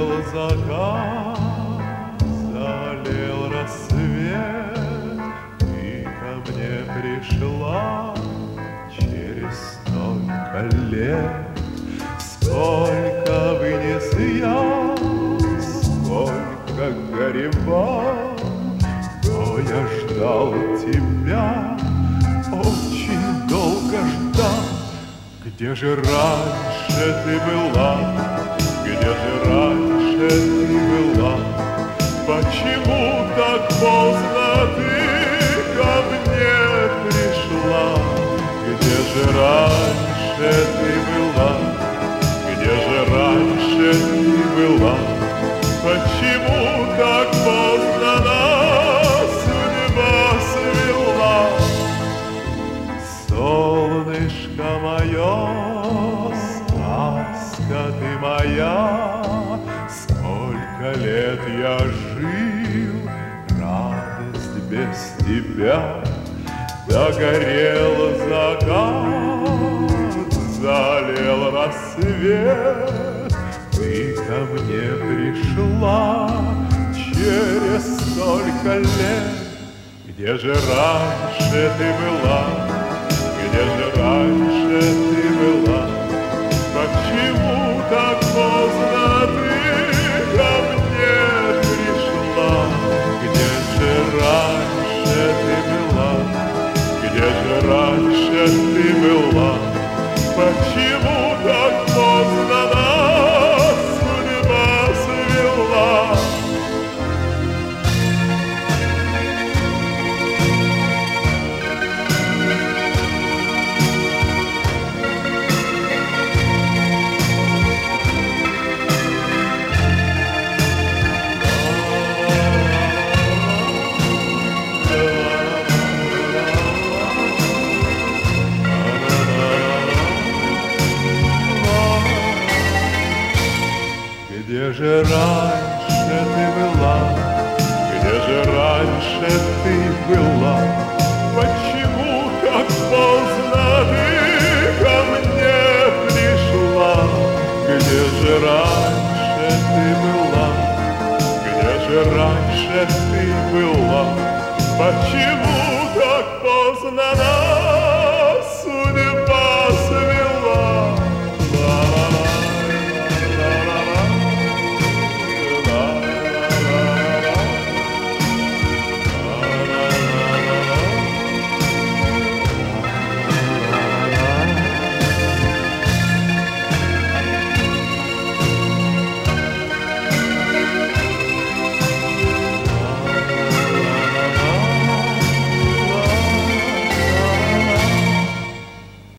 Загорел закат, залил рассвет, ты ко мне пришла через столько лет. Сколько вынес я, сколько горевал, но я ждал тебя, очень долго ждал. Где же раньше ты была? Где же раньше ты была? Почему так поздно ты ко мне пришла? Где же раньше ты была? Где же раньше ты была? Почему так поздно нас судьба свела? Солнышко мое, сказка ты моя, сколько лет я жил, радость без тебя. Догорел закат, залил рассвет, ты ко мне пришла через столько лет. Где же раньше ты была? Где же раньше ты была? Почему так поздно ты ко мне пришла? Где же раньше ты была? Где же раньше ты была? Почему так поздно нас судьба свела? Где же раньше ты была? Где же раньше ты была? Почему так поздно ты ко мне пришла? Где же раньше ты была? Где же раньше ты была? Почему так поздно нас